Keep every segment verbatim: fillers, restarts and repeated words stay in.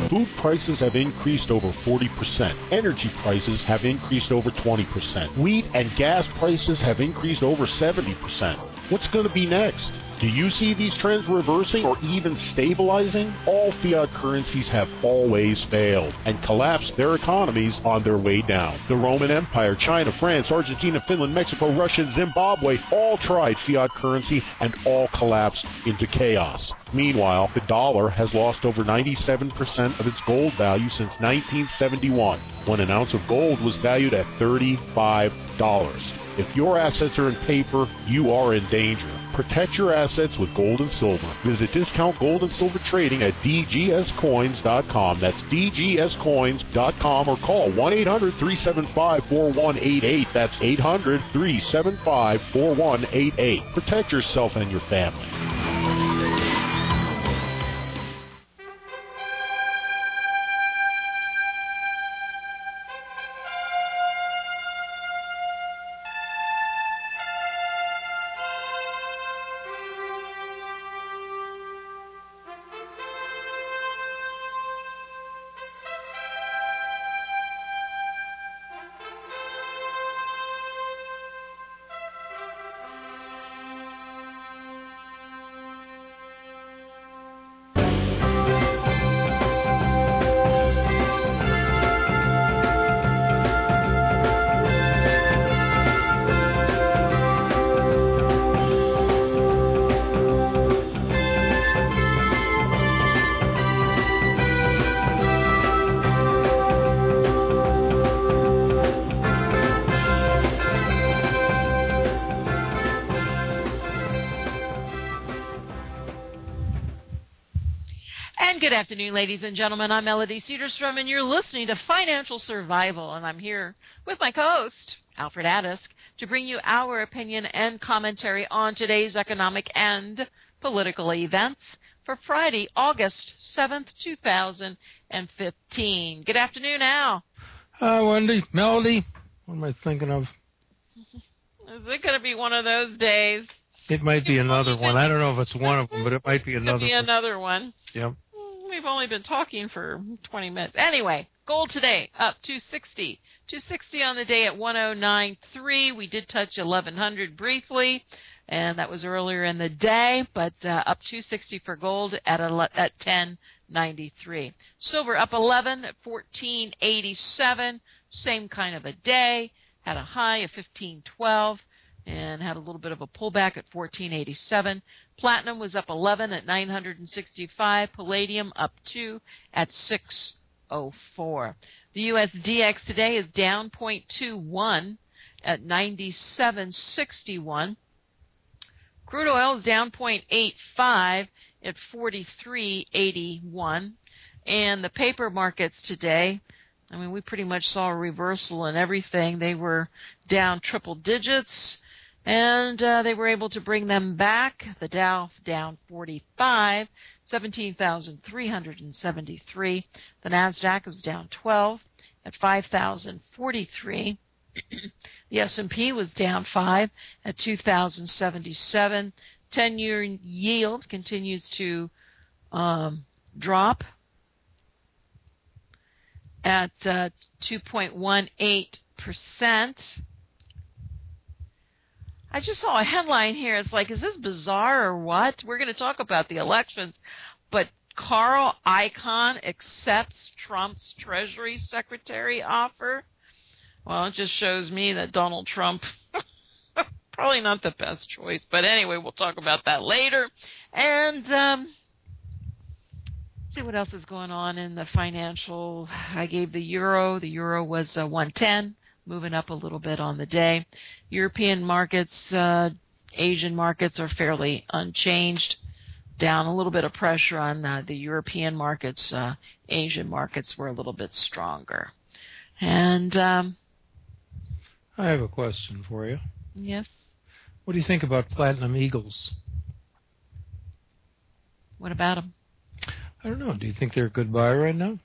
Food prices have increased over forty percent. Energy prices have increased over twenty percent. Wheat and gas prices have increased over seventy percent. What's going to be next? Do you see these trends reversing or even stabilizing? All fiat currencies have always failed and collapsed their economies on their way down. The Roman Empire, China, France, Argentina, Finland, Mexico, Russia, and Zimbabwe all tried fiat currency and all collapsed into chaos. Meanwhile, the dollar has lost over ninety-seven percent of its gold value since nineteen seventy-one, when an ounce of gold was valued at thirty-five dollars. If your assets are in paper, you are in danger. Protect your assets with gold and silver. Visit Discount Gold and Silver Trading at d g s coins dot com. That's d g s coins dot com, or call one eight hundred, three seven five, four one eight eight. That's eight hundred, three seven five, four one eight eight. Protect yourself and your family. Good afternoon, ladies and gentlemen. I'm Melody Cedarstrom, and you're listening to Financial Survival, and I'm here with my co-host, Alfred Adisk, to bring you our opinion and commentary on today's economic and political events for Friday, August seventh, two thousand fifteen. Good afternoon, Al. Hi, Wendy. Melody. What am I thinking of? Is it going to be one of those days? It might be another one. I don't know if it's one of them, but it might be another one. It could be one. another one. Yep. We've only been talking for twenty minutes. Anyway, gold today up two sixty. two sixty on the day at one oh nine point three. We did touch eleven hundred briefly, and that was earlier in the day, but uh, up two sixty for gold at a, at ten ninety-three. Silver up eleven at fourteen eighty-seven. Same kind of a day. Had a high of fifteen twelve. And had a little bit of a pullback at fourteen eighty-seven. Platinum was up eleven at nine hundred sixty-five. Palladium up two at six oh four. The U S D X today is down zero point two one at ninety-seven sixty-one. Crude oil is down zero point eight five at forty-three eighty-one. And the paper markets today, I mean, we pretty much saw a reversal in everything. They were down triple digits. And uh, they were able to bring them back. The Dow down forty-five, seventeen thousand three hundred seventy-three. The NASDAQ was down twelve at five thousand forty-three. The S and P was down five at two thousand seventy-seven. ten-year yield continues to um, drop at uh, two point one eight percent. I just saw a headline here. It's like, is this bizarre or what? We're going to talk about the elections, but Carl Icahn accepts Trump's Treasury Secretary offer. Well, it just shows me that Donald Trump, probably not the best choice. But anyway, we'll talk about that later. And um, see what else is going on in the financial. I gave the euro. The euro was uh, one ten. Moving up a little bit on the day. European markets, uh, Asian markets are fairly unchanged. Down a little bit of pressure on uh, the European markets. Uh, Asian markets were a little bit stronger. And um, I have a question for you. Yes. What do you think about Platinum Eagles? What about them? I don't know. Do you think they're a good buy right now?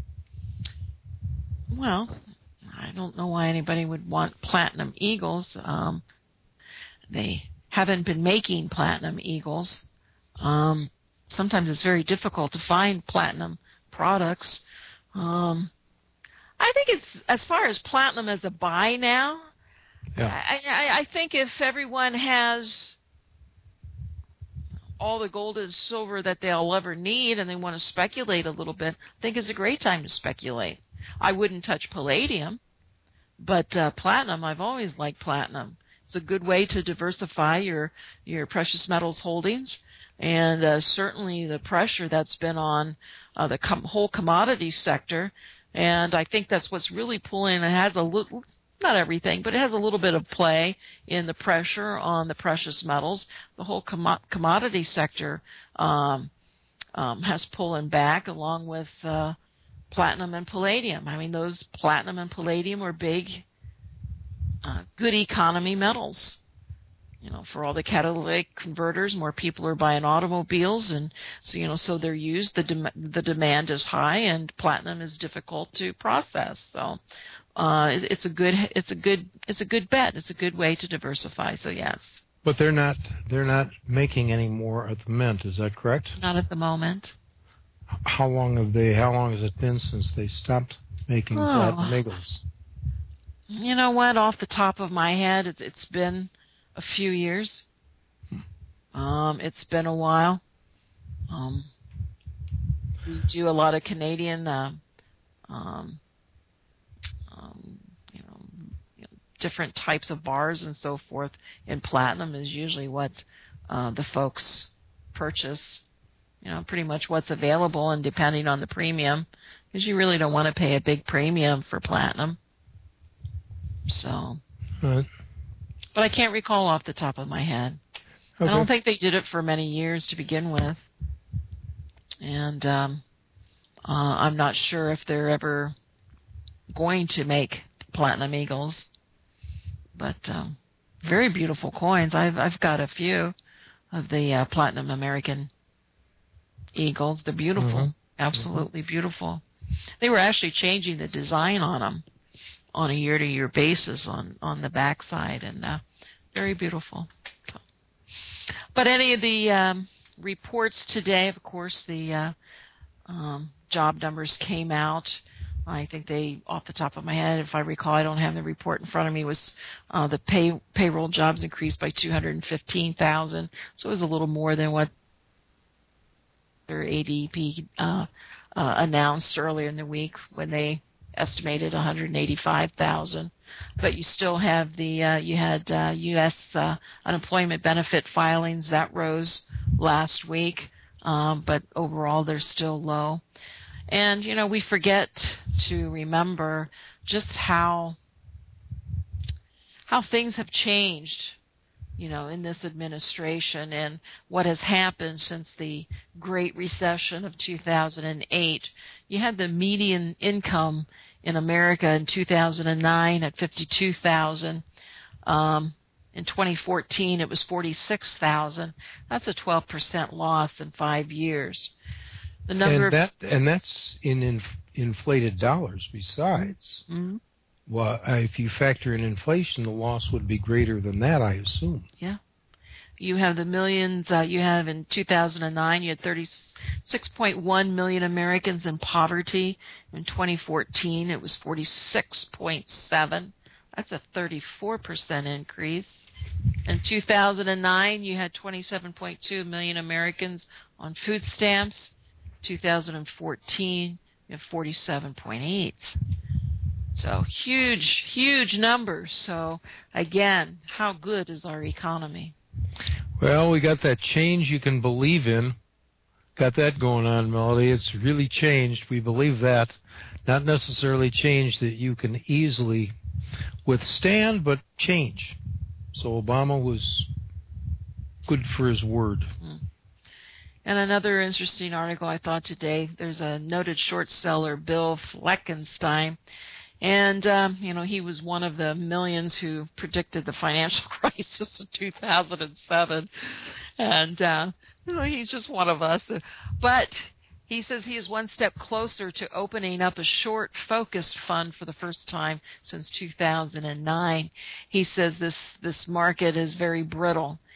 Well, I don't know why anybody would want Platinum Eagles. Um, they haven't been making Platinum Eagles. Um, sometimes it's very difficult to find Platinum products. Um, I think it's, as far as platinum as a buy now, Yeah. I, I, I think if everyone has all the gold and silver that they'll ever need and they want to speculate a little bit, I think it's a great time to speculate. I wouldn't touch palladium, but uh, platinum, I've always liked platinum. It's a good way to diversify your, your precious metals holdings. And uh, certainly the pressure that's been on uh, the com- whole commodity sector, and I think that's what's really pulling. It has a little, not everything, but it has a little bit of play in the pressure on the precious metals. The whole com- commodity sector um, um, has pulling back, along with uh, platinum and palladium. I mean, those platinum and palladium are big, uh, good economy metals. You know, for all the catalytic converters, more people are buying automobiles, and so you know, so they're used. The dem- the demand is high, and platinum is difficult to process. So, uh, it, it's a good, it's a good, it's a good bet. It's a good way to diversify. So yes. But they're not they're not making any more at the mint. Is that correct? Not at the moment. How long have they? How long has it been since they stopped making Oh. platinum eagles? You know what? Off the top of my head, it's, it's been a few years. Um, it's been a while. Um, we do a lot of Canadian, uh, um, um, you know, you know, different types of bars and so forth. And platinum is usually what uh, the folks purchase. You know, pretty much what's available, and depending on the premium, because you really don't want to pay a big premium for platinum. So. Right. But I can't recall off the top of my head. Okay. I don't think they did it for many years to begin with. And um, uh, I'm not sure if they're ever going to make platinum eagles. But um, very beautiful coins. I've I've got a few of the uh, platinum American eagles. They're beautiful. Mm-hmm. Absolutely mm-hmm. beautiful. They were actually changing the design on them on a year-to-year basis on, on the backside, and uh, very beautiful. So. But any of the um, reports today, of course, the uh, um, job numbers came out. I think they, off the top of my head, if I recall, I don't have the report in front of me, was uh, the pay payroll jobs increased by two hundred fifteen thousand, so it was a little more than what their A D P uh, uh, announced earlier in the week when they estimated one hundred eighty-five thousand, but you still have the uh, you had uh, U S uh, unemployment benefit filings that rose last week, um, but overall they're still low. And you know, we forget to remember just how how things have changed, you know, in this administration, and what has happened since the Great Recession of two thousand eight. You had the median income in America in two thousand nine at fifty-two thousand. Um, in twenty fourteen, it was forty-six thousand. That's a twelve percent loss in five years. The number and that and that's in inf- inflated dollars. Besides, mm-hmm. well, uh, if you factor in inflation, the loss would be greater than that, I assume. Yeah. You have the millions, uh, you have in two thousand nine, you had thirty-six point one million Americans in poverty. In twenty fourteen, it was forty-six point seven. That's a thirty-four percent increase. In two thousand nine, you had twenty-seven point two million Americans on food stamps. two thousand fourteen, you have forty-seven point eight. So huge, huge numbers. So again, how good is our economy? Well, we got that change you can believe in. Got that going on, Melody. It's really changed. We believe that. Not necessarily change that you can easily withstand, but change. So Obama was good for his word. Mm. And another interesting article I thought today, there's a noted short seller, Bill Fleckenstein. And, um, you know, he was one of the millions who predicted the financial crisis in two thousand seven. And, uh, you know, he's just one of us. But he says he is one step closer to opening up a short-focused fund for the first time since two thousand nine. He says this, this market is very brittle.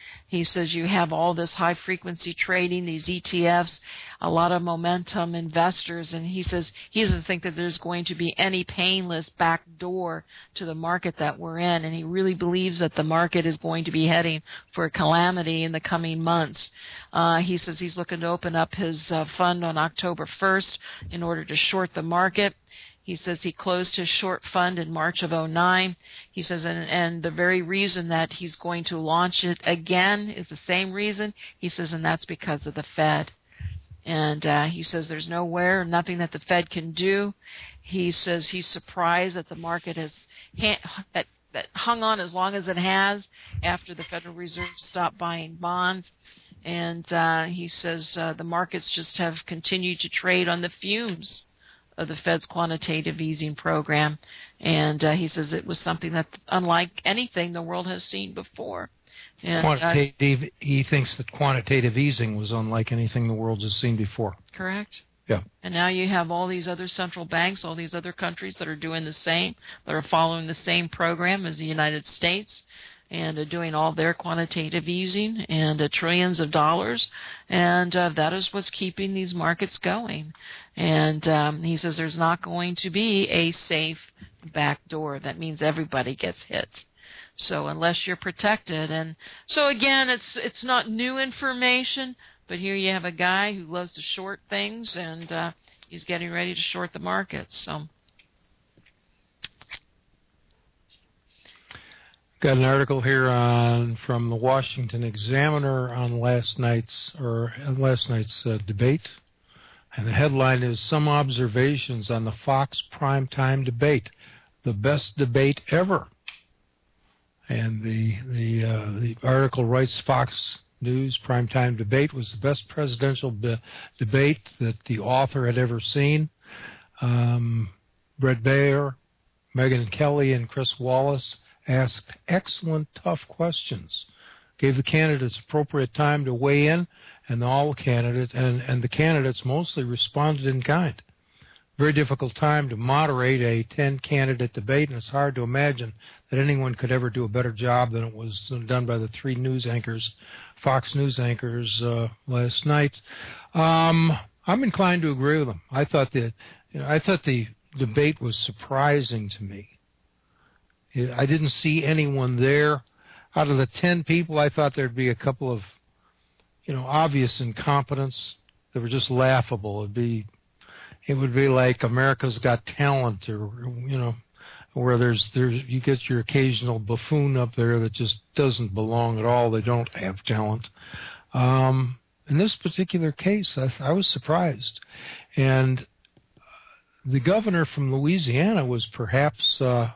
He says you have all this high-frequency trading, these E T Fs, a lot of momentum investors, and he says he doesn't think that there's going to be any painless back door to the market that we're in, and he really believes that the market is going to be heading for a calamity in the coming months. Uh, he says he's looking to open up his uh, fund on October first in order to short the market. He says he closed his short fund in March of oh nine. He says, and, and the very reason that he's going to launch it again is the same reason. He says, and that's because of the Fed. And uh, he says there's nowhere, nothing that the Fed can do. He says he's surprised that the market has that, that hung on as long as it has after the Federal Reserve stopped buying bonds. And uh, he says uh, the markets just have continued to trade on the fumes of the Fed's quantitative easing program, and uh, he says it was something that unlike anything the world has seen before. And, quantitative, uh, he thinks that quantitative easing was unlike anything the world has seen before. Correct. Yeah. And now you have all these other central banks, all these other countries that are doing the same, that are following the same program as the United States, and uh, doing all their quantitative easing and uh, trillions of dollars, and uh, that is what's keeping these markets going. And um, he says there's not going to be a safe back door. That means everybody gets hit. So unless you're protected, and so again, it's it's not new information, but here you have a guy who loves to short things, and uh, he's getting ready to short the markets. So. Got an article here on from the Washington Examiner on last night's or last night's uh, debate, and the headline is "Some Observations on the Fox Primetime Debate, the Best Debate Ever." And the the uh, the article writes Fox News Primetime Debate was the best presidential be- debate that the author had ever seen. Um, Bret Baier, Megyn Kelly, and Chris Wallace asked excellent, tough questions, gave the candidates appropriate time to weigh in, and all candidates and, and the candidates mostly responded in kind. Very difficult time to moderate a ten-candidate debate, and it's hard to imagine that anyone could ever do a better job than it was done by the three news anchors, Fox News anchors, uh, last night. Um, I'm inclined to agree with them. I thought that, you know, I thought the debate was surprising to me. I didn't see anyone there. Out of the ten people, I thought there'd be a couple of, you know, obvious incompetence that were just laughable. It'd be, it would be like America's Got Talent, or you know, where there's there's you get your occasional buffoon up there that just doesn't belong at all. They don't have talent. Um, in this particular case, I, I was surprised, and the governor from Louisiana was perhaps. Uh,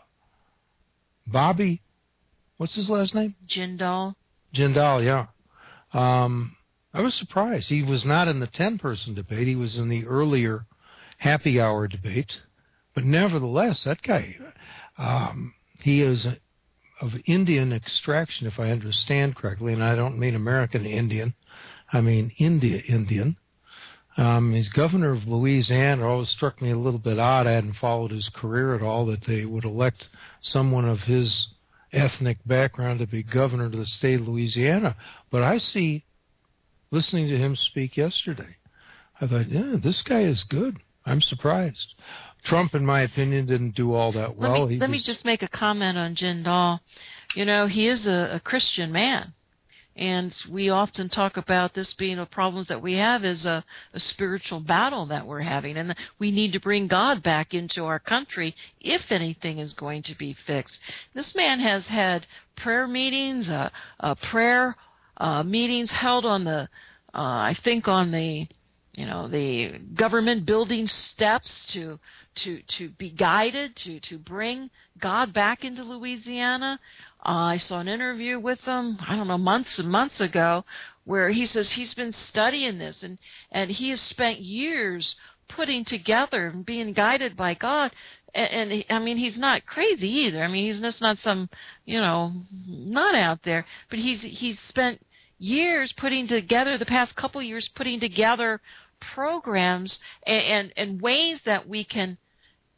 Bobby, what's his last name? Jindal. Jindal, yeah. Um, I was surprised. He was not in the ten-person debate. He was in the earlier happy hour debate. But nevertheless, that guy, um, he is of Indian extraction, if I understand correctly, and I don't mean American Indian. I mean India Indian. Um, he's governor of Louisiana. It always struck me a little bit odd. I hadn't followed his career at all, that they would elect someone of his ethnic background to be governor of the state of Louisiana. But I see, listening to him speak yesterday, I thought, yeah, this guy is good. I'm surprised. Trump, in my opinion, didn't do all that well. Let me, he let was, me just make a comment on Jindal. You know, he is a, a Christian man. And we often talk about this being a problems that we have is a, a spiritual battle that we're having. And we need to bring God back into our country if anything is going to be fixed. This man has had prayer meetings, uh, uh, prayer uh, meetings held on the, uh, I think on the, you know, the government building steps to to to be guided, to, to bring God back into Louisiana. Uh, I saw an interview with him, I don't know, months and months ago, where he says he's been studying this, and, and he has spent years putting together and being guided by God. And, and he, I mean, he's not crazy either. I mean, he's just not some, you know, nut out there. But he's he's spent years putting together, the past couple of years, putting together programs and, and, and ways that we can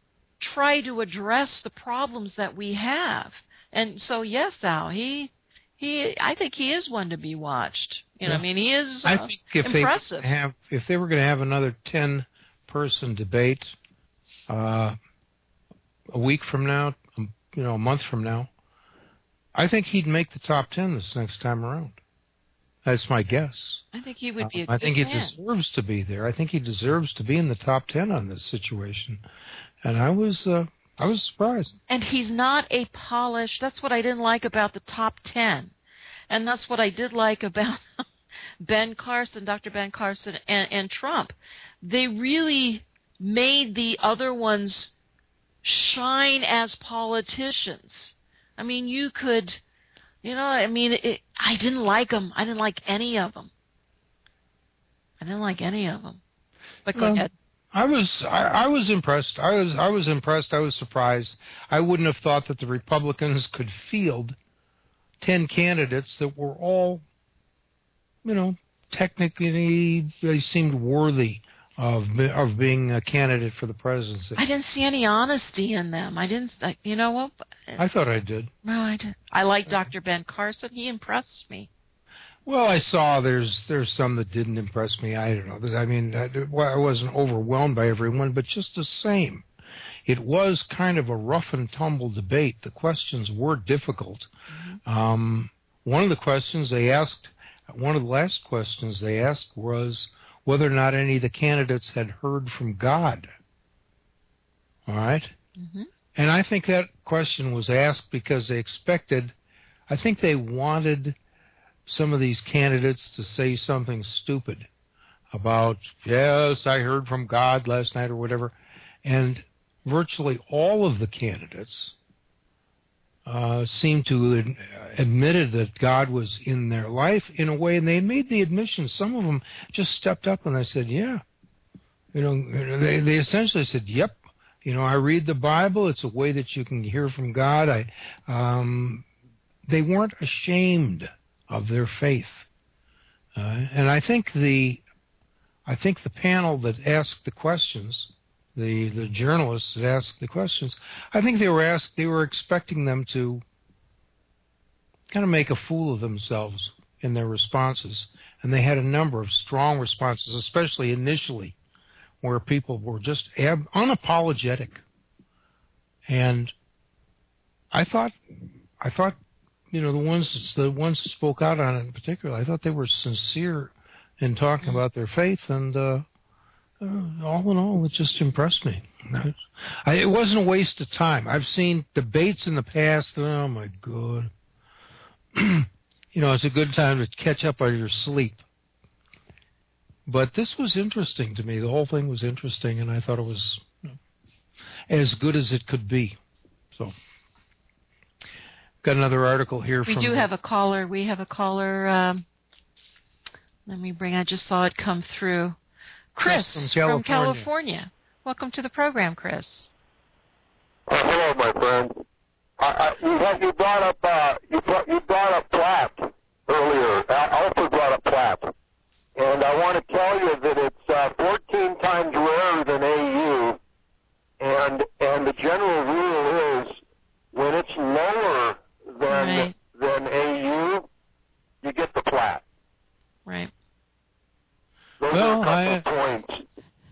try to address the problems that we have. And so, yes, Al, he he, I think he is one to be watched. You know, Yeah. I mean, he is uh, I think if impressive. they have, if they were going to have another ten-person debate uh, a week from now, you know, a month from now, I think he'd make the top ten this next time around. That's my guess. I think he would be a Um, good I think he man. deserves to be there. I think he deserves to be in the top ten on this situation. And I was, uh, I was surprised. And he's not a polished. That's what I didn't like about the top ten, and that's what I did like about Ben Carson, Doctor Ben Carson, and, and Trump. They really made the other ones shine as politicians. I mean, you could, you know, I mean, it, I didn't like them. I didn't like any of them. I didn't like any of them. But go Um, ahead. I was I, I was impressed. I was I was impressed. I was surprised. I wouldn't have thought that the Republicans could field ten candidates that were all, you know, technically they seemed worthy of of being a candidate for the presidency. I didn't see any honesty in them. I didn't, I, you know what? I thought I did. No, I didn't. I like Doctor Ben Carson. He impressed me. Well, I saw there's there's some that didn't impress me. I don't know. I mean, I, well, I wasn't overwhelmed by everyone, but just the same. It was kind of a rough and tumble debate. The questions were difficult. Mm-hmm. Um, one of the questions they asked, one of the last questions they asked was whether or not any of the candidates had heard from God. All right? Mm-hmm. And I think that question was asked because they expected, I think they wanted some of these candidates to say something stupid about, yes, I heard from God last night or whatever. And virtually all of the candidates uh, seemed to have admitted that God was in their life in a way, and they made the admission. Some of them just stepped up and I said, yeah. You know, they, they essentially said, yep. You know, I read the Bible. It's a way that you can hear from God. I, um, they weren't ashamed of their faith. Uh, and I think the, I think the panel that asked the questions, the the journalists that asked the questions, I think they were asked, they were expecting them to kind of make a fool of themselves in their responses. And they had a number of strong responses, especially initially, where people were just ab- unapologetic. And I thought, I thought, you know, the ones the ones that spoke out on it in particular, I thought they were sincere in talking about their faith, and uh, uh, all in all, it just impressed me. I, it wasn't a waste of time. I've seen debates in the past. Oh my God, you know, it's a good time to catch up on your sleep. But this was interesting to me. The whole thing was interesting, and I thought it was, you know, as good as it could be. So, got another article here. We from do the, have a caller. We have a caller. Um, let me bring. I just saw it come through. Chris, Chris from California. from California. Welcome to the program, Chris. Uh, hello, my friend. I, I, you, had, you brought up uh, you, brought, you brought up Platt earlier. Alfred brought up Platt. And I want to tell you that it's uh, fourteen times rarer than A U, and and the general rule is when it's lower than Right. than A U, you get the Platt. Right. Those Well, are a couple I- of points.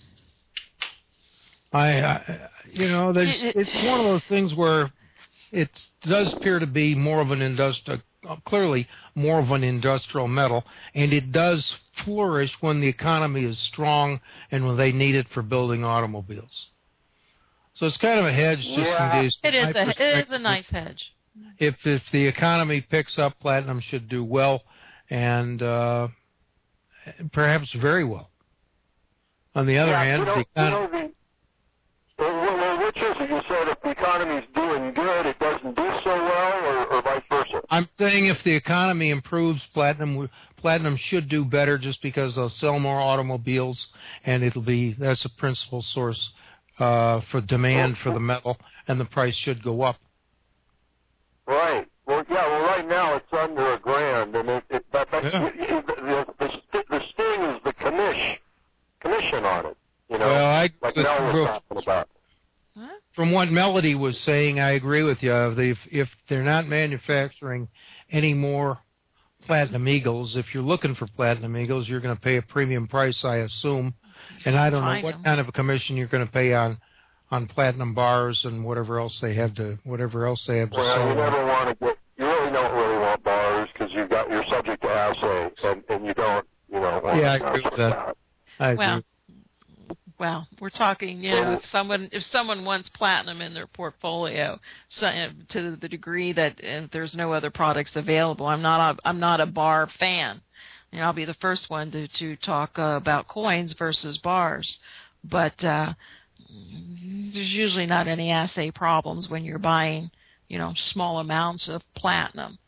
I, I you know, there's, It- it- it's one of those things where it does appear to be more of an industrial, clearly more of an industrial metal, and it does flourish when the economy is strong and when they need it for building automobiles. So it's kind of a hedge, just Yeah. in case. It is my a it is a perspective, nice hedge. If if the economy picks up, platinum should do well, and uh, perhaps very well. On the other yeah, hand, you know, the you economy. know the, well, well, which is it? You said if the economy's doing good, it doesn't do so well, or, or vice versa? I'm saying if the economy improves, platinum platinum should do better, just because they'll sell more automobiles, and it'll be that's a principal source uh, for demand for the metal, and the price should go up. Right. Well, yeah. Well, right now it's under a grand, and it, it but, but Yeah. the, the, the, st- the sting is the commission commission on it. You know, Well, I like Mel was real- talking about. Huh? from what Melody was saying, I agree with you. If, if they're not manufacturing any more Platinum Eagles, if you're looking for Platinum Eagles, you're going to pay a premium price, I assume. And I don't know what kind of a commission you're going to pay on on Platinum bars and whatever else they have to whatever else they have to well, sell. You never want to get. You really don't really want bars because you've got you're subject to assay, and, and you don't. You know. Want yeah, to I agree with that. that. I agree. Well, well, we're talking. You know, if someone if someone wants Platinum in their portfolio, so, uh, to the degree that uh, there's no other products available, I'm not a, I'm not a bar fan. You know, I'll be the first one to to talk uh, about coins versus bars, but. Uh, There's usually not any assay problems when you're buying, you know, small amounts of platinum.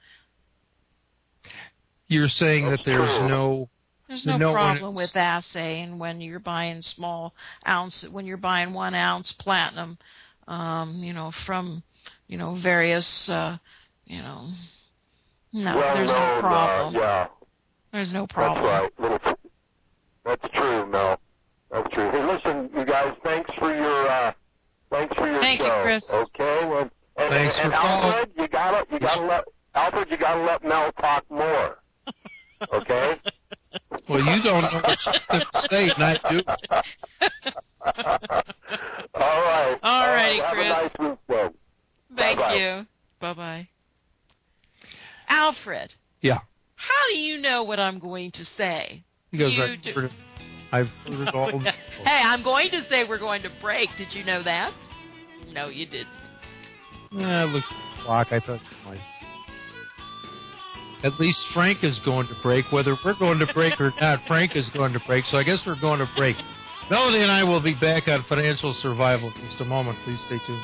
You're saying that there's no there's no, no problem with assaying when you're buying small ounce when you're buying one ounce platinum, um, you know, from you know various, uh, you know, no, well, there's no, no problem. Uh, yeah, there's no problem. That's right. That's true, Mel. That's true. Hey, listen, you guys. Thanks for your uh, thanks for your Thank show. you, Chris. Okay. Well, and, thanks and, and for Alfred, you gotta you gotta let Alfred, you gotta let Mel talk more. Okay. Well, you don't know what she's going to say, and I do. All right. All righty, right, Chris. Have a nice weekend. Thank Bye-bye. you. Bye bye. Alfred. Yeah. How do you know what I'm going to say? Because you I've do- heard it. I've heard it all. Hey, I'm going to say we're going to break. Did you know that? No, you didn't. Yeah, it looks like a clock. I thought it might. At least Frank is going to break. Whether we're going to break or not, Frank is going to break. So I guess we're going to break. Melody and I will be back on Financial Survival in just a moment. Please stay tuned.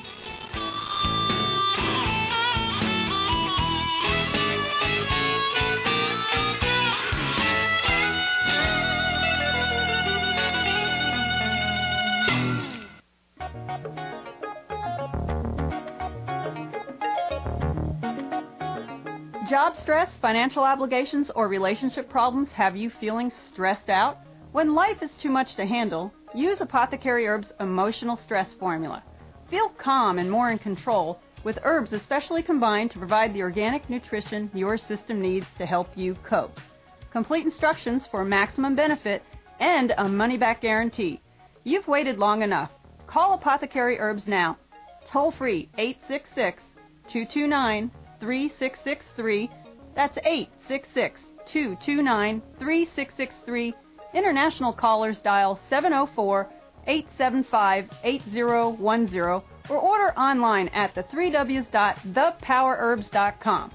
Job stress, financial obligations, or relationship problems have you feeling stressed out? When life is too much to handle, use Apothecary Herbs' Emotional Stress Formula. Feel calm and more in control with herbs especially combined to provide the organic nutrition your system needs to help you cope. Complete instructions for maximum benefit and a money-back guarantee. You've waited long enough. Call Apothecary Herbs now. Toll free eight six six, two two nine, three six six three. That's eight six six, two two nine, three six six three. International callers dial seven oh four, eight seven five, eight oh one oh or order online at the three w's dot the power herbs dot com.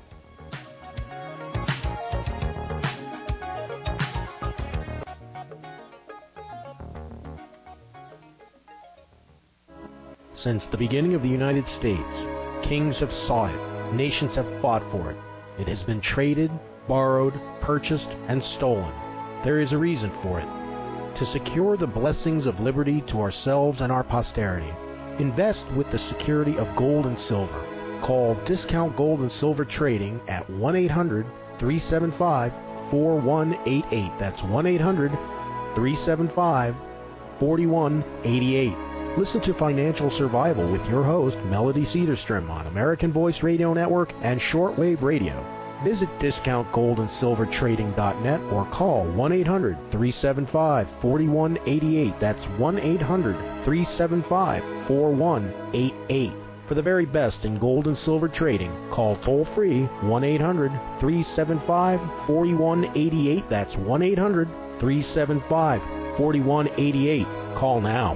Since the beginning of the United States, kings have sought it, nations have fought for it. It has been traded, borrowed, purchased, and stolen. There is a reason for it. To secure the blessings of liberty to ourselves and our posterity, invest with the security of gold and silver. Call Discount Gold and Silver Trading at one eight hundred, three seven five, four one eight eight. That's one eight hundred, three seven five, four one eight eight. Listen to Financial Survival with your host, Melody Cedarstrom, on American Voice Radio Network and Shortwave Radio. Visit discount gold and silver trading dot net or call one eight hundred, three seven five, four one eight eight. That's one eight hundred, three seven five, four one eight eight. For the very best in gold and silver trading, call toll-free one eight hundred, three seven five, four one eight eight. That's one eight hundred, three seven five, four one eight eight. Call now.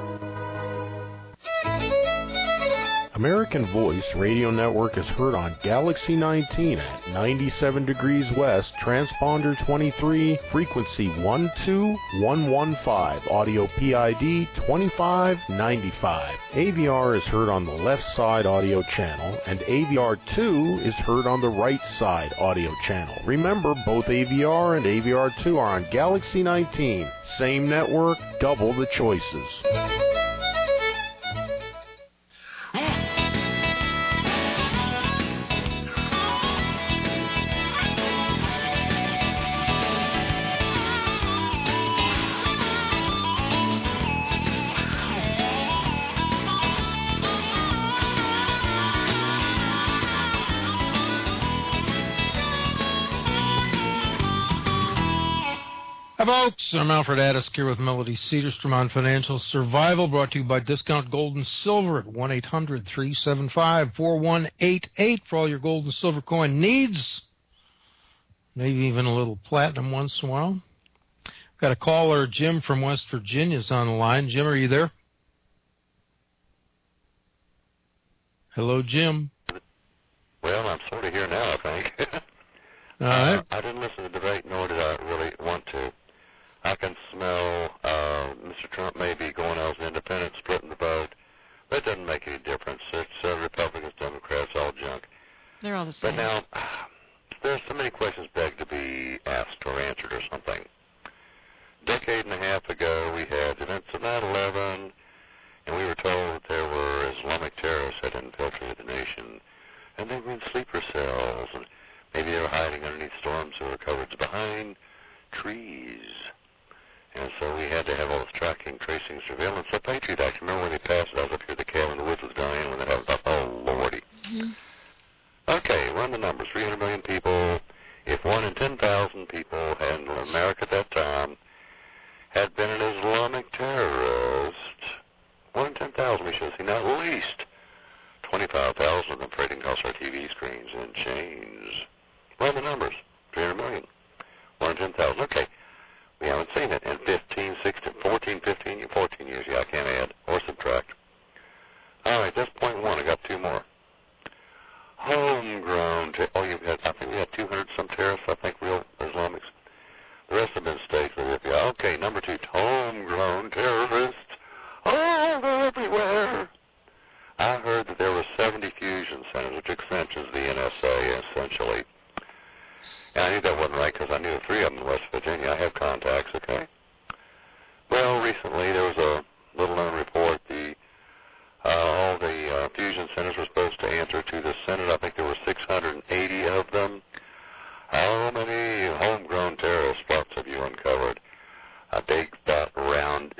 American Voice Radio Network is heard on Galaxy nineteen at ninety-seven degrees west, transponder twenty-three, frequency one two one one five, audio P I D twenty-five ninety-five. A V R is heard on the left side audio channel, and A V R two is heard on the right side audio channel. Remember, both A V R and A V R two are on Galaxy nineteen. Same network, double the choices. Hi, folks. I'm Alfred Addis here with Melody Cedarstrom on Financial Survival, brought to you by Discount Gold and Silver at one eight hundred three seven five four one eight eight for all your gold and silver coin needs. Maybe even a little platinum once in a while. Got a caller, Jim from West Virginia, is on the line. Jim, are you there? Hello, Jim. Well, I'm sort of here now, I think. All right. Uh, I didn't listen to the debate, nor did I really want to. I can smell uh, Mister Trump maybe going out as an independent, splitting the vote. But it doesn't make any difference. It's uh, Republicans, Democrats, all junk. They're all the same. But now, there's so many questions begged to be asked or answered or something. A decade and a half ago, we had events of nine eleven, and we were told that there were Islamic terrorists that had infiltrated the nation, and they were in sleeper cells, and maybe they were hiding underneath storm sewer cupboards behind trees. And so we had to have all this tracking, tracing, surveillance. The Patriot Act, remember when they passed it? I was up here at the cabin, the woods was dying, when they had it, oh, Lordy. Mm-hmm. Okay, run the numbers. three hundred million people. If one in ten thousand people in America at that time had been an Islamic terrorist, one in ten thousand we should have seen at least twenty-five thousand of them trading across our T V screens in chains. Run the numbers. three hundred million. one in ten thousand. Okay. We haven't seen it in fifteen, sixteen, fourteen, fifteen, fourteen years. Yeah, I can't add or subtract. All right, that's point one. I got two more. Homegrown. Ter- oh, you had, I think we had two hundred some terrorists, I think, real Islamics. The rest have been staged with F B I. Okay, number two, homegrown terrorists. Oh, they're everywhere. I heard that there were seventy fusion centers, which extensions the N S A, essentially. And I knew that wasn't right because I knew three of them in West Virginia. I have contacts, okay? Well, recently there was a little-known report. The uh, all the uh, fusion centers were supposed to answer to the Senate. I think there were six hundred eighty of them. How many homegrown terrorist plots have you uncovered? A big fat round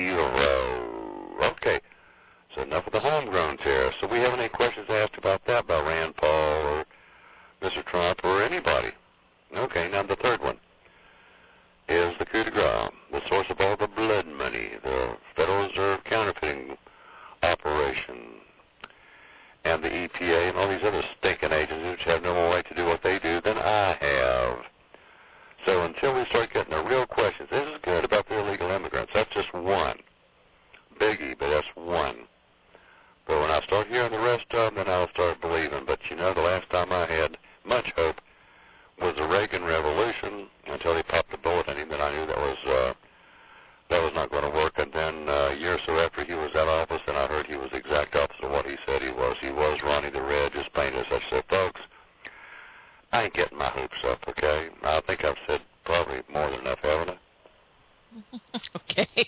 zero. Okay. So enough of the homegrown terrorists. So we have any questions asked about that by Rand Paul or Mister Trump or anybody? Okay, now the third one is the coup de grace, the source of all the blood money, the Federal Reserve counterfeiting operation, and the E P A and all these other stinking agencies which have no more right to do what they do than I have. So until we start getting the real questions, this is good about the illegal immigrants. That's just one. Biggie, but that's one. But when I start hearing the rest of them, then I'll start believing. But you know, the last time I had much hope was the Reagan Revolution until he popped the bullet in him. Then I knew that was uh, that was not going to work. And then uh, a year or so after he was out of office, then I heard he was the exact opposite of what he said he was. He was Ronnie the Red, just plain as such. So, folks, I ain't getting my hopes up, okay? I think I've said probably more than enough, haven't I? Okay.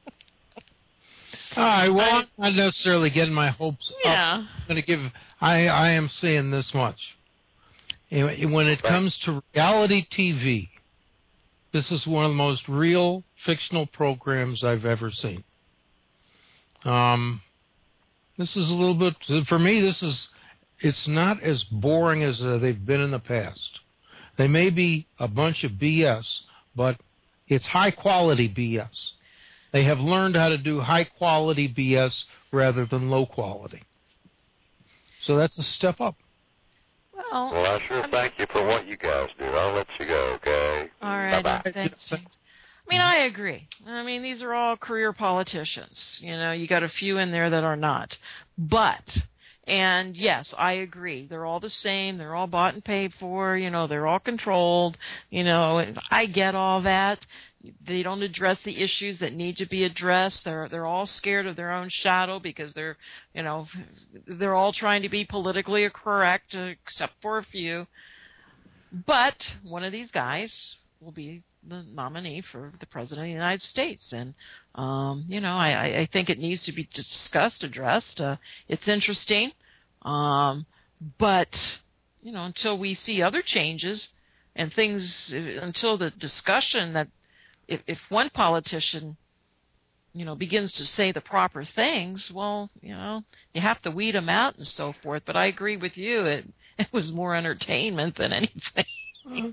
All right, well, I'm not necessarily getting my hopes Yeah. up. I'm going to give, I, I am saying this much. When it comes to reality T V, this is one of the most real fictional programs I've ever seen. Um, this is a little bit, for me, this is, it's not as boring as uh, they've been in the past. They may be a bunch of B S, but it's high-quality B S. They have learned how to do high-quality B S rather than low-quality. So that's a step up. Well, Well, I sure thank you for what you guys do. I'll let you go, okay? all right. Bye-bye. Thanks, James. I mean, I agree. I mean, these are all career politicians. You know, you got a few in there that are not. But, and yes, I agree. They're all the same. They're all bought and paid for. You know, they're all controlled. You know, and I get all that. They don't address the issues that need to be addressed. They're they're all scared of their own shadow because they're, you know, they're all trying to be politically correct, except for a few. But one of these guys will be the nominee for the president of the United States, and um, you know, I, I think it needs to be discussed, addressed. Uh, it's interesting, um, but you know, until we see other changes and things, until the discussion that. If, if one politician, you know, begins to say the proper things, well, you know, you have to weed them out and so forth. But I agree with you. It it was more entertainment than anything.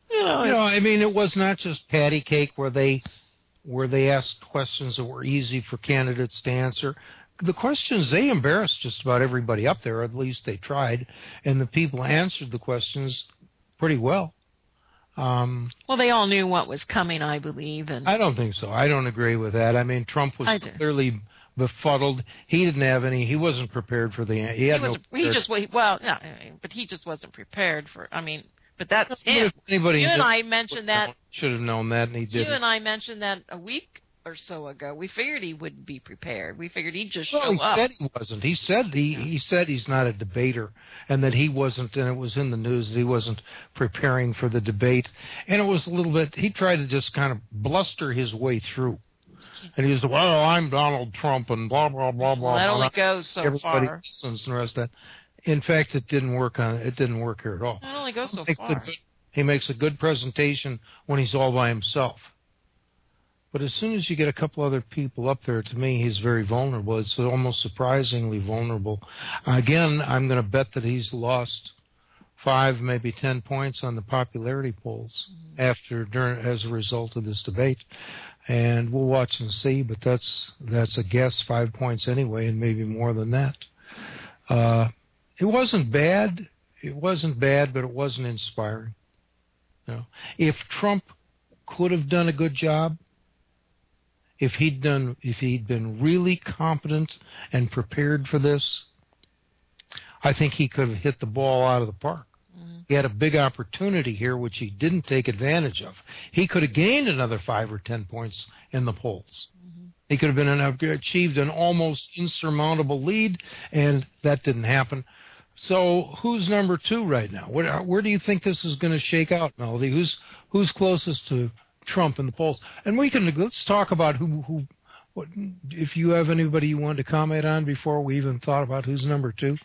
You know, you know, I mean, it was not just patty cake where they where they asked questions that were easy for candidates to answer. The questions, they embarrassed just about everybody up there, at least they tried, and the people answered the questions pretty well. Um, well, they all knew what was coming, I believe. And I don't think so. I don't agree with that. I mean, Trump was clearly befuddled. He didn't have any. He wasn't prepared for the. He had he, was, no he just well, no, but he just wasn't prepared for. I mean, but that's him. Anybody you and I mentioned that. Should have known that, and he didn't. You and I mentioned that a week or so ago. We figured he wouldn't be prepared. We figured he'd just well, show he up. He said he wasn't. He said he yeah. he said he's not a debater, and that he wasn't. And it was in the news that he wasn't preparing for the debate. And it was a little bit. He tried to just kind of bluster his way through. And he was, well, I'm Donald Trump, and blah blah blah blah. Well, that blah. only goes so Everybody far. Listens and the rest of that. In fact, it didn't work on. It didn't work here at all. It only goes so he far. Good, he makes a good presentation when he's all by himself. But as soon as you get a couple other people up there, to me, he's very vulnerable. It's almost surprisingly vulnerable. Again, I'm going to bet that he's lost five, maybe ten points on the popularity polls mm-hmm. after, during, as a result of this debate. And we'll watch and see, but that's that's a guess, five points anyway, and maybe more than that. Uh, it wasn't bad. It wasn't bad, but it wasn't inspiring. You know, if Trump could have done a good job, if he'd done, if he'd been really competent and prepared for this, I think he could have hit the ball out of the park. Mm-hmm. He had a big opportunity here, which he didn't take advantage of. He could have gained another five or ten points in the polls. Mm-hmm. He could have been an, achieved an almost insurmountable lead, and that didn't happen. So who's number two right now? Where, where do you think this is going to shake out, Melody? Who's who's closest to Trump in the polls? And we can let's talk about who who. What, if you have anybody you want to comment on before we even thought about who's number two.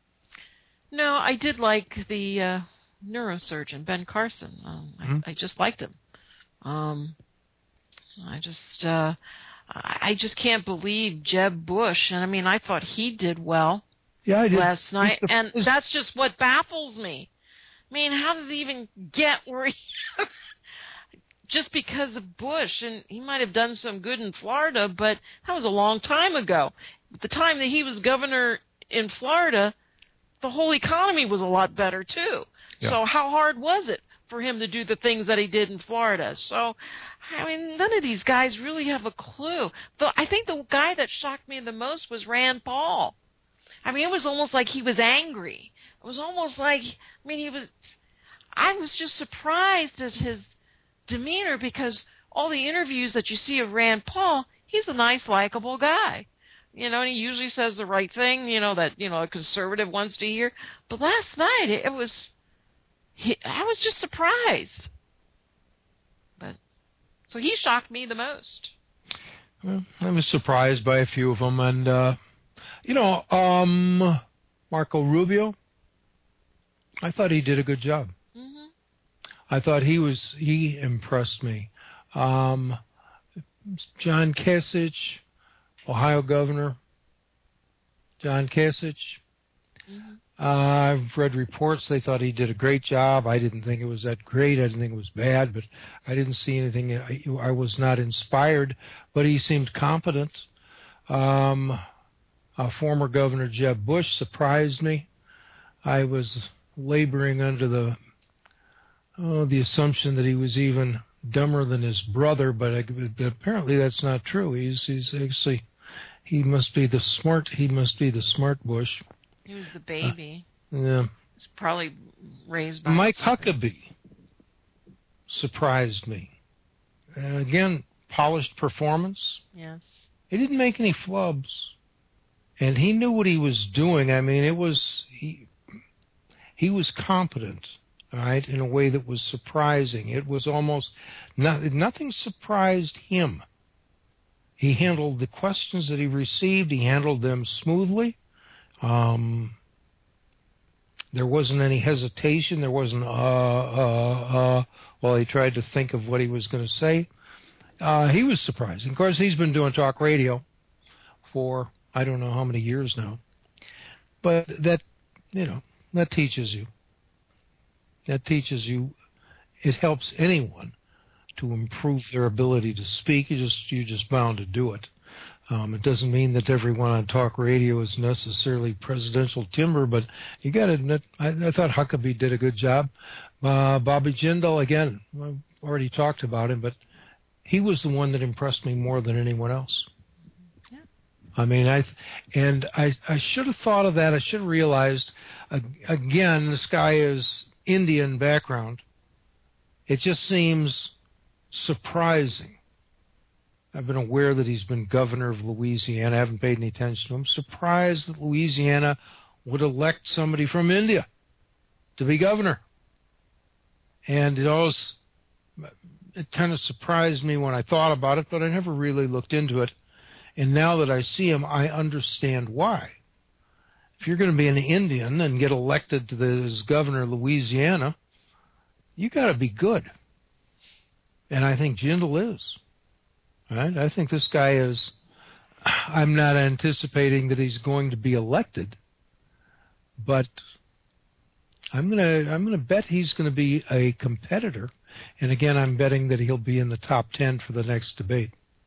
No, I did like the uh, neurosurgeon Ben Carson. Um, mm-hmm. I, I just liked him. Um, I just uh, I just can't believe Jeb Bush. And I mean, I thought he did well. Yeah, I did. Last night, and that's just what baffles me. I mean, how did he even get where he... just because of Bush, and he might have done some good in Florida, but that was a long time ago. At the time that he was governor in Florida, the whole economy was a lot better, too. Yeah. So how hard was it for him to do the things that he did in Florida? So, I mean, none of these guys really have a clue. Though I think the guy that shocked me the most was Rand Paul. I mean, it was almost like he was angry. It was almost like, I mean, he was, I was just surprised at his demeanor, because all the interviews that you see of Rand Paul, he's a nice, likable guy. You know, and he usually says the right thing, you know, that, you know, a conservative wants to hear. But last night, it, it was, he, I was just surprised. But, so he shocked me the most. Well, I was surprised by a few of them, and, uh, You know, um, Marco Rubio, I thought he did a good job. Mm-hmm. I thought he was, he impressed me. Um, John Kasich, Ohio governor, John Kasich. Mm-hmm. Uh, I've read reports they thought he did a great job. I didn't think it was that great. I didn't think it was bad, but I didn't see anything. I, I was not inspired, but he seemed competent. Um... Uh, former Governor Jeb Bush surprised me. I was laboring under the oh, the assumption that he was even dumber than his brother, but, I, but apparently that's not true. He's he's actually he must be the smart he must be the smart Bush. He was the baby. Uh, yeah. He's probably raised by Mike Huckabee surprised me. Uh, again, polished performance. Yes. He didn't make any flubs. And he knew what he was doing. I mean, it was he, he was competent, right, in a way that was surprising. It was almost not, nothing surprised him. He handled the questions that he received. He handled them smoothly. Um, there wasn't any hesitation. There wasn't, uh, uh, uh, while he tried to think of what he was going to say. Uh, he was surprised. Of course, he's been doing talk radio for I don't know how many years now, but that, you know, that teaches you. That teaches you it helps anyone to improve their ability to speak. You just you're just bound to do it. Um, it doesn't mean that everyone on talk radio is necessarily presidential timber, but you got to admit, I, I thought Huckabee did a good job. Uh, Bobby Jindal, again, I've already talked about him, but he was the one that impressed me more than anyone else. Yeah. I mean, I and I, I should have thought of that. I should have realized, uh, again, this guy is Indian background. It just seems surprising. I've been aware that he's been governor of Louisiana. I haven't paid any attention to him. I'm surprised that Louisiana would elect somebody from India to be governor. And it always, it kind of surprised me when I thought about it, but I never really looked into it. And now that I see him, I understand why. If you're going to be an Indian and get elected to the, as governor of Louisiana, you got to be good. And I think Jindal is. Right? I think this guy is, I'm not anticipating that he's going to be elected, but I'm going to I'm going to bet he's going to be a competitor. And again, I'm betting that he'll be in the top ten for the next debate.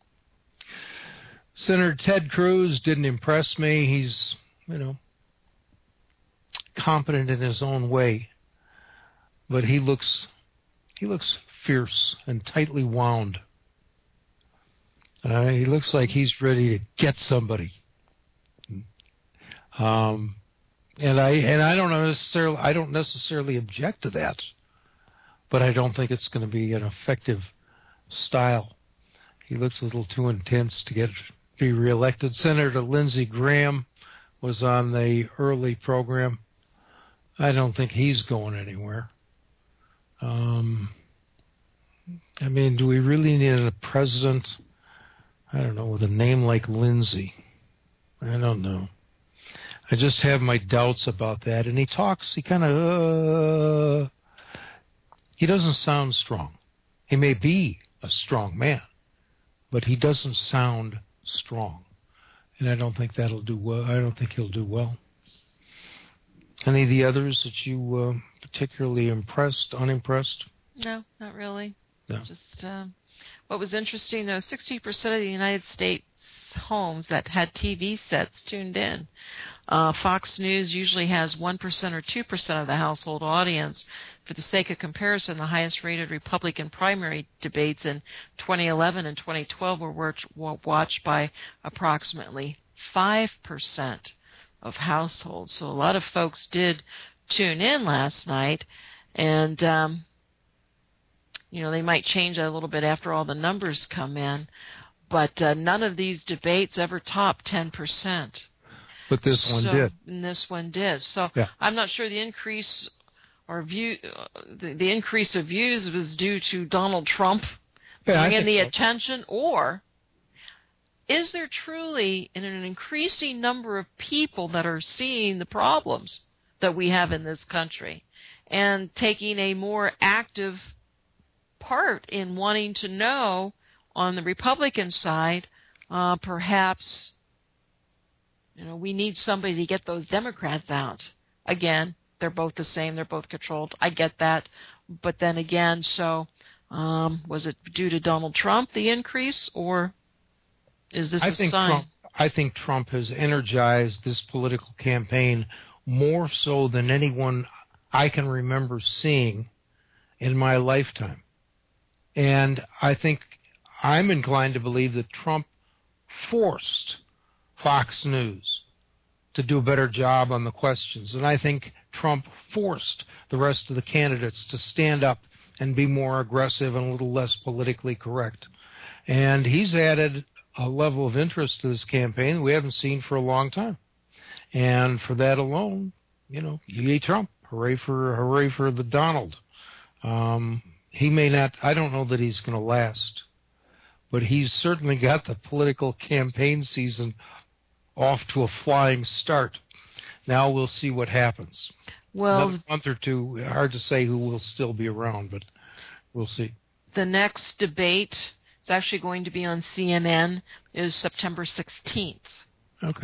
Senator Ted Cruz didn't impress me. He's, you know, competent in his own way, but he looks he looks fierce and tightly wound. Uh, he looks like he's ready to get somebody, um, and I and I don't necessarily I don't necessarily object to that, but I don't think it's going to be an effective style. He looks a little too intense to get be reelected. Senator Lindsey Graham was on the early program. I don't think he's going anywhere. Um, I mean, do we really need a president? I don't know, with a name like Lindsay. I don't know. I just have my doubts about that. And he talks, he kind of, uh, he doesn't sound strong. He may be a strong man, but he doesn't sound strong. And I don't think that'll do well. I don't think he'll do well. Any of the others that you uh, particularly impressed, unimpressed? No, not really. No. Just, um, what was interesting, though, sixty percent of the United States homes that had T V sets tuned in. Uh, Fox News usually has one percent or two percent of the household audience. For the sake of comparison, the highest-rated Republican primary debates in twenty eleven and twenty twelve were watched by approximately five percent of households. So a lot of folks did tune in last night, and um, you know, they might change that a little bit after all the numbers come in, but uh, none of these debates ever topped ten percent. But this one so, did. And this one did. So yeah. I'm not sure the increase or view uh, the, the increase of views was due to Donald Trump yeah, bringing the so. attention, or is there truly an increasing number of people that are seeing the problems that we have in this country and taking a more active part in wanting to know on the Republican side, uh, perhaps, you know, we need somebody to get those Democrats out. Again, they're both the same. They're both controlled. I get that. But then again, so um, was it due to Donald Trump, the increase, or is this I a think sign? Trump, I think Trump has energized this political campaign more so than anyone I can remember seeing in my lifetime. And I think I'm inclined to believe that Trump forced Fox News to do a better job on the questions. And I think Trump forced the rest of the candidates to stand up and be more aggressive and a little less politically correct. And he's added a level of interest to this campaign we haven't seen for a long time. And for that alone, you know, yay Trump. Hooray for, hooray for the Donald. Um, he may not, I don't know that he's going to last, but he's certainly got the political campaign season off to a flying start. Now we'll see what happens. Well, another month or two, hard to say who will still be around, but we'll see. The next debate is actually going to be on C N N, is September sixteenth. Okay.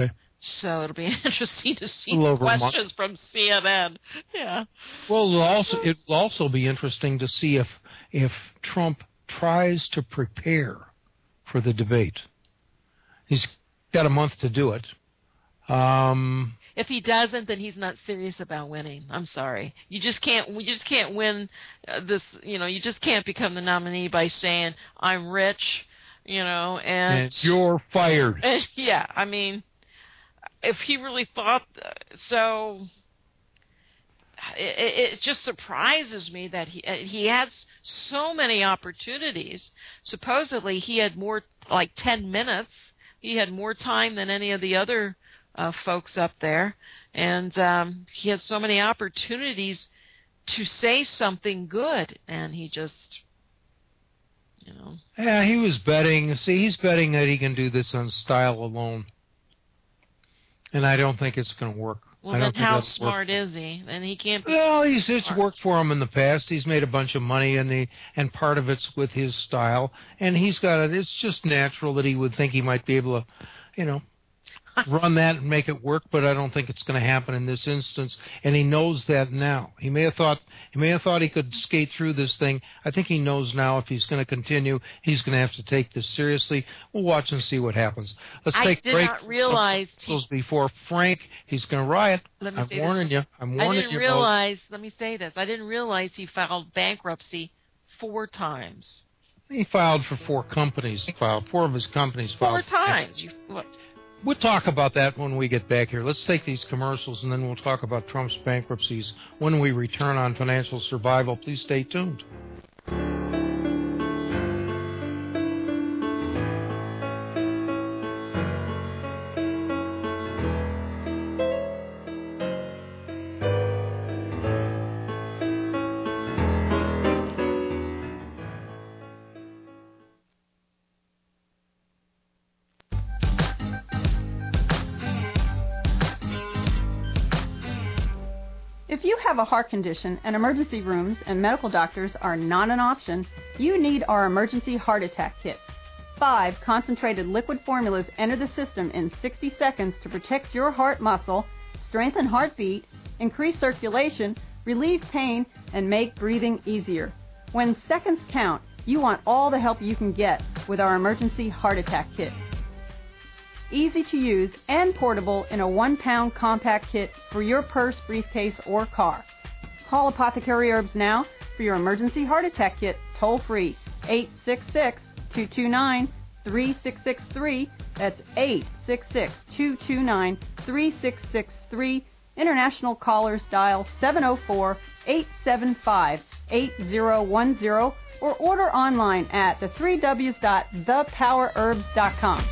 So it'll be interesting to see Well, the over a month. questions from C N N. Yeah. Well, it'll also it'll also be interesting to see if if Trump tries to prepare for the debate. He's got a month to do it. Um, if he doesn't, then he's not serious about winning. I'm sorry. You just can't. You just can't win uh, this. You know, you just can't become the nominee by saying I'm rich. You know, and, and you're fired. And, yeah, I mean, if he really thought so, it, it just surprises me that he he has so many opportunities. Supposedly, he had more like ten minutes. He had more time than any of the other uh, folks up there, and um, he had so many opportunities to say something good, and he just, you know. Yeah, he was betting. See, he's betting that he can do this on style alone, and I don't think it's going to work. Well, I then don't think how that'll smart work. is he? And he can't be. Well, he's, it's smart. worked for him in the past. He's made a bunch of money, and the and part of it's with his style. And he's got it. It's just natural that he would think he might be able to, you know, run that and make it work. But I don't think it's going to happen in this instance. And he knows that now. He may have thought he may have thought he could skate through this thing. I think he knows now if he's going to continue, he's going to have to take this seriously. We'll watch and see what happens. Let's I take a did break. not realize he- before Frank. He's going to riot. Let me I'm say warning this. you. I'm I warning didn't you. realize. Let me say this. I didn't realize he filed bankruptcy four times. He filed for four companies. He filed four of his companies. Four filed times. You, look, We'll talk about that when we get back here. Let's take these commercials, and then we'll talk about Trump's bankruptcies when we return on Financial Survival. Please stay tuned. If you have a heart condition and emergency rooms and medical doctors are not an option, you need our emergency heart attack kit. Five concentrated liquid formulas enter the system in sixty seconds to protect your heart muscle, strengthen heartbeat, increase circulation, relieve pain, and make breathing easier. When seconds count, you want all the help you can get with our emergency heart attack kit. Easy to use and portable in a one-pound compact kit for your purse, briefcase, or car. Call Apothecary Herbs now for your emergency heart attack kit toll-free, eight six six, two two nine, three six six three. That's eight six six, two two nine, three six six three. International callers dial seven oh four, eight seven five, eight oh one oh or order online at the three w's dot the power herbs dot com.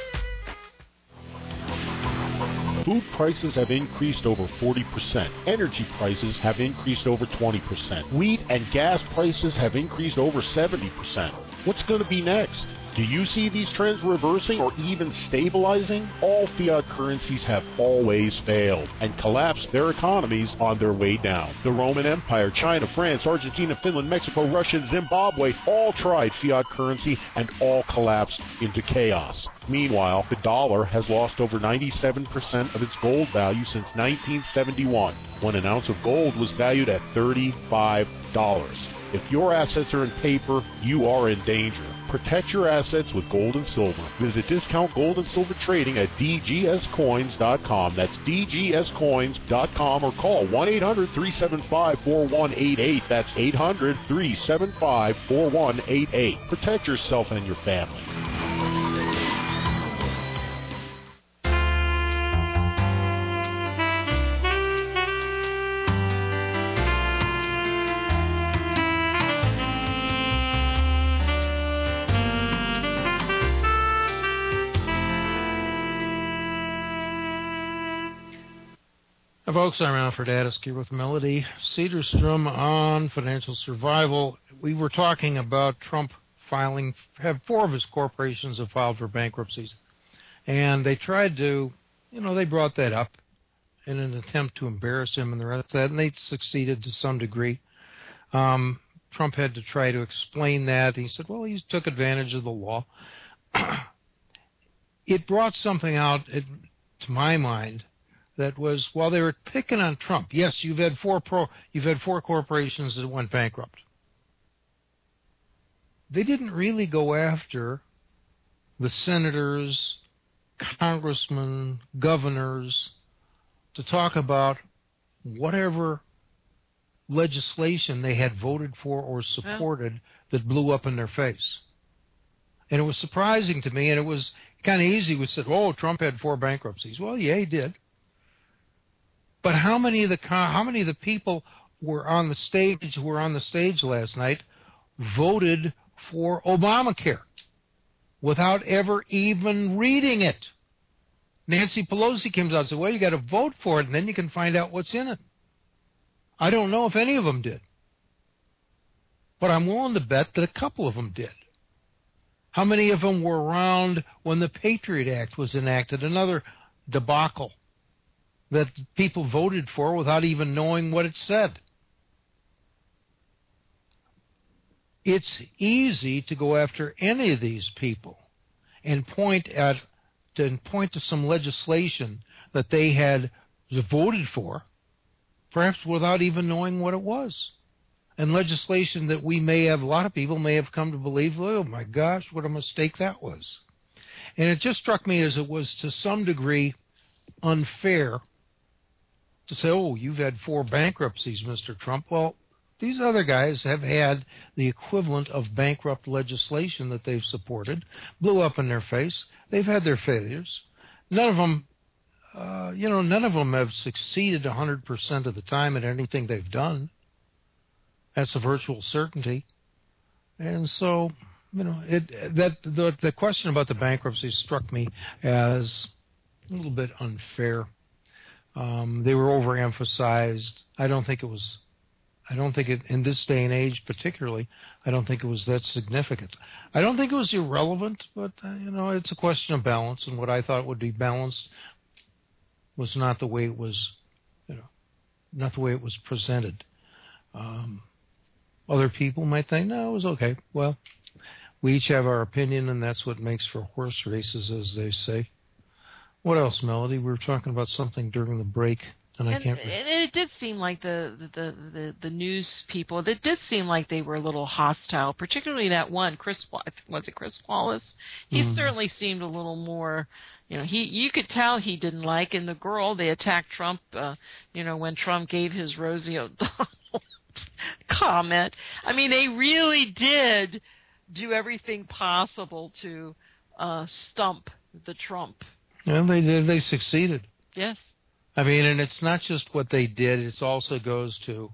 Food prices have increased over forty percent. Energy prices have increased over twenty percent. Wheat and gas prices have increased over seventy percent. What's going to be next? Do you see these trends reversing or even stabilizing? All fiat currencies have always failed and collapsed their economies on their way down. The Roman Empire, China, France, Argentina, Finland, Mexico, Russia, and Zimbabwe all tried fiat currency and all collapsed into chaos. Meanwhile, the dollar has lost over ninety-seven percent of its gold value since nineteen seventy-one, when an ounce of gold was valued at thirty-five dollars. If your assets are in paper, you are in danger. Protect your assets with gold and silver. Visit Discount Gold and Silver Trading at d g s coins dot com. That's d g s coins dot com or call one eight hundred, three seven five, four one eight eight. That's eight hundred, three seven five, four one eight eight. Protect yourself and your family. Folks, I'm Alfred Adisky with Melody Cedarstrom on Financial Survival. We were talking about Trump filing, have four of his corporations have filed for bankruptcies. And they tried to, you know, they brought that up in an attempt to embarrass him and the rest of that, and they succeeded to some degree. Um, Trump had to try to explain that. He said, well, he took advantage of the law. It brought something out. It to my mind, that was while they were picking on Trump. Yes, you've had four pro, you've had four corporations that went bankrupt. They didn't really go after the senators, congressmen, governors to talk about whatever legislation they had voted for or supported that blew up in their face. And it was surprising to me, and it was kind of easy. We said, oh, Trump had four bankruptcies. Well, yeah, he did. But how many of the how many of the people were on the stage who were on the stage last night voted for Obamacare without ever even reading it? Nancy Pelosi comes out and says, well, you got to vote for it, and then you can find out what's in it. I don't know if any of them did. But I'm willing to bet that a couple of them did. How many of them were around when the Patriot Act was enacted, another debacle that people voted for without even knowing what it said? It's easy to go after any of these people and point at to point to some legislation that they had voted for, perhaps without even knowing what it was. And legislation that we may have, a lot of people may have come to believe, oh my gosh, what a mistake that was. And it just struck me as it was to some degree unfair to say, oh, you've had four bankruptcies, Mister Trump. Well, these other guys have had the equivalent of bankrupt legislation that they've supported, blew up in their face. They've had their failures. None of them, uh, you know, none of them have succeeded one hundred percent of the time at anything they've done. That's a virtual certainty. And so, you know, it that the the question about the bankruptcy struck me as a little bit unfair. Um, they were overemphasized. I don't think it was. I don't think it, in this day and age particularly, I don't think it was that significant. I don't think it was irrelevant, but, uh, you know, it's a question of balance, and what I thought would be balanced was not the way it was, you know, not the way it was presented. Um, other people might think, no, it was okay. Well, we each have our opinion, and that's what makes for horse races, as they say. What else, Melody? We were talking about something during the break. And, I and, can't... and it did seem like the, the, the, the news people, it did seem like they were a little hostile, particularly that one, Chris, was it Chris Wallace? He mm-hmm. certainly seemed a little more, you know, he you could tell he didn't like, and the girl, they attacked Trump, uh, you know, when Trump gave his Rosie O'Donnell comment. I mean, they really did do everything possible to uh, stump the Trump. And they did. They succeeded. Yes. I mean, and it's not just what they did. It also goes to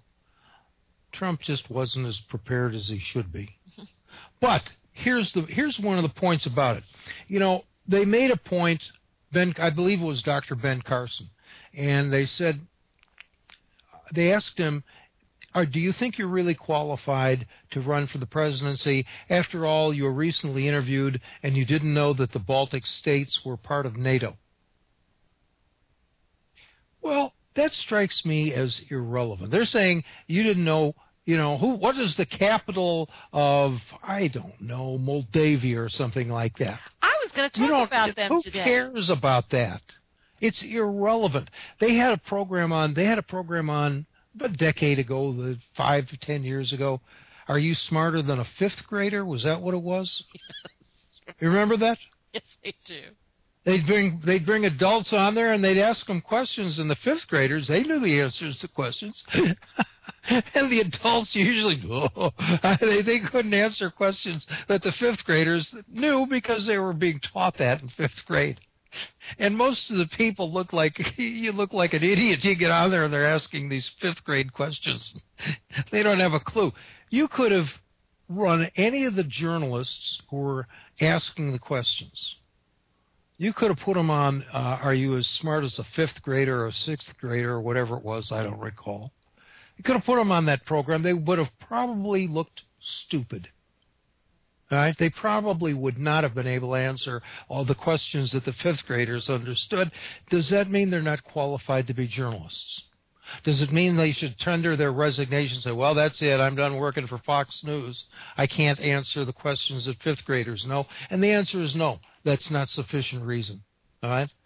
Trump just wasn't as prepared as he should be. But here's the here's one of the points about it. You know, they made a point, Ben, I believe it was Doctor Ben Carson, and they said, they asked him, Or do you think you're really qualified to run for the presidency? After all, you were recently interviewed and you didn't know that the Baltic states were part of NATO. Well, that strikes me as irrelevant. They're saying you didn't know, you know, who, what is the capital of, I don't know, Moldavia or something like that. I was going to talk about them who today. Who cares about that? It's irrelevant. They had a program on, they had a program on a decade ago, five to ten years ago. Are you smarter than a fifth grader? Was that what it was? Yes. You remember that? Yes, I do. They'd bring they'd bring adults on there and they'd ask them questions, and the fifth graders, they knew the answers to questions. And the adults usually, oh, they, they couldn't answer questions that the fifth graders knew because they were being taught that in fifth grade. And most of the people look like, you look like an idiot. You get on there and they're asking these fifth grade questions. They don't have a clue. You could have run any of the journalists who were asking the questions. You could have put them on, uh, are you as smart as a fifth grader or a sixth grader or whatever it was, I don't recall. You could have put them on that program. They would have probably looked stupid. All right? They probably would not have been able to answer all the questions that the fifth graders understood. Does that mean they're not qualified to be journalists? Does it mean they should tender their resignation and say, well, that's it, I'm done working for Fox News. I can't answer the questions that fifth graders know? And the answer is no. That's not sufficient reason. All right?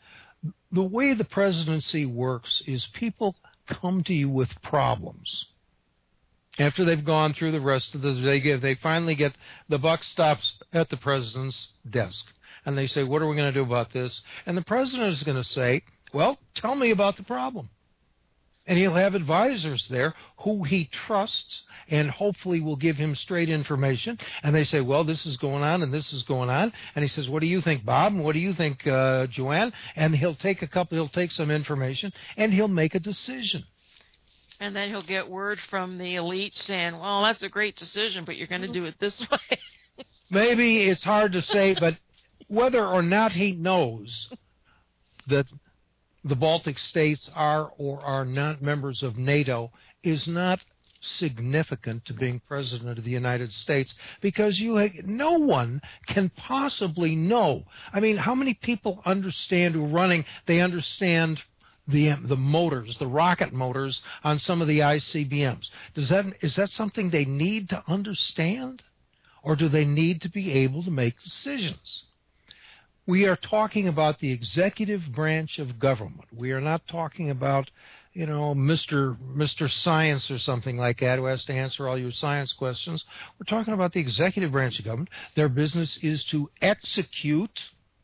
the way the presidency works is people come to you with problems. After they've gone through the rest of the, they get, they finally get, the buck stops at the president's desk. And they say, what are we going to do about this? And the president is going to say, well, tell me about the problem. And he'll have advisors there who he trusts and hopefully will give him straight information. And they say, well, this is going on and this is going on. And he says, what do you think, Bob? And what do you think, uh, Joanne? And he'll take a couple, he'll take some information and he'll make a decision. And then he'll get word from the elite saying, well, that's a great decision, but you're going to do it this way. Maybe it's hard to say, but whether or not he knows that the Baltic states are or are not members of NATO is not significant to being president of the United States, because you no one can possibly know. I mean, how many people understand who are running, they understand the the motors, the rocket motors on some of the I C B Ms. Does that is that something they need to understand, or do they need to be able to make decisions? We are talking about the executive branch of government. We are not talking about, you know, Mister Mister Science or something like that who has to answer all your science questions. We're talking about the executive branch of government. Their business is to execute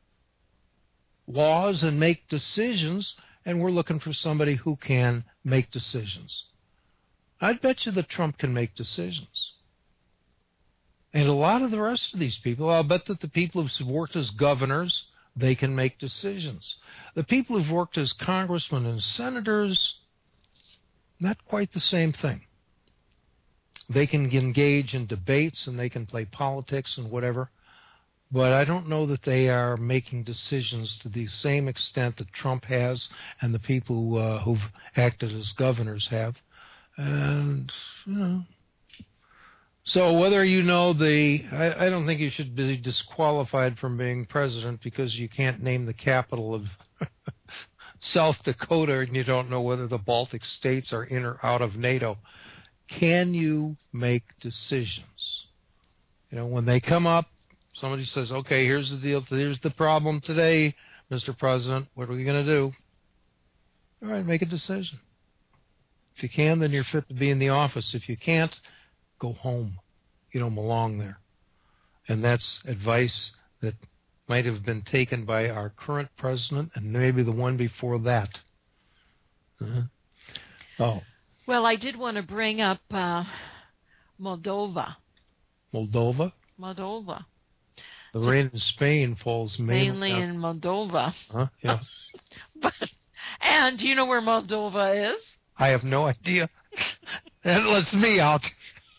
laws and make decisions, and we're looking for somebody who can make decisions. I'd bet you that Trump can make decisions. And a lot of the rest of these people, I'll bet that the people who've worked as governors, they can make decisions. The people who've worked as congressmen and senators, not quite the same thing. They can engage in debates and they can play politics and whatever, but I don't know that they are making decisions to the same extent that Trump has and the people who, uh, who've acted as governors have. And, you know... So whether you know the, I, I don't think you should be disqualified from being president because you can't name the capital of South Dakota and you don't know whether the Baltic states are in or out of NATO. Can you make decisions? You know, when they come up, somebody says, okay, here's the deal, here's the problem today, Mister President, what are we going to do? All right, make a decision. If you can, then you're fit to be in the office. If you can't, go home. You don't belong there. And that's advice that might have been taken by our current president and maybe the one before that. Uh-huh. Oh. Well, I did want to bring up uh, Moldova. Moldova? Moldova. The rain in Spain falls mainly, mainly in Moldova. Huh? Yeah. but, and do you know where Moldova is? I have no idea. That lets me out.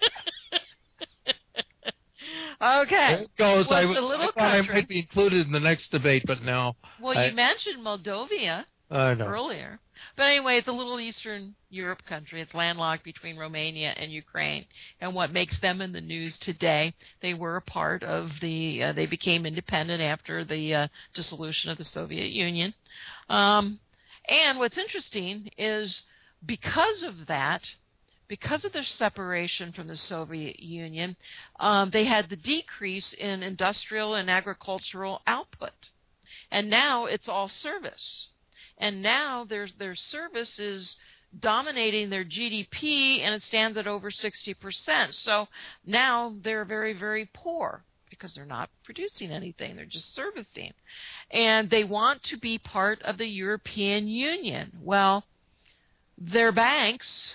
Okay. There it goes. Well, I, was, a little I thought country. I might be included in the next debate, but no. Well, I, you mentioned Moldova I know. earlier. But anyway, it's a little Eastern Europe country. It's landlocked between Romania and Ukraine. And what makes them in the news today, they were a part of the, uh, they became independent after the uh, dissolution of the Soviet Union. Um, and what's interesting is because of that, because of their separation from the Soviet Union, um, they had the decrease in industrial and agricultural output. And now it's all service. And now their, their service is dominating their G D P, and it stands at over sixty percent. So now they're very, very poor because they're not producing anything. They're just servicing. And they want to be part of the European Union. Well, their banks...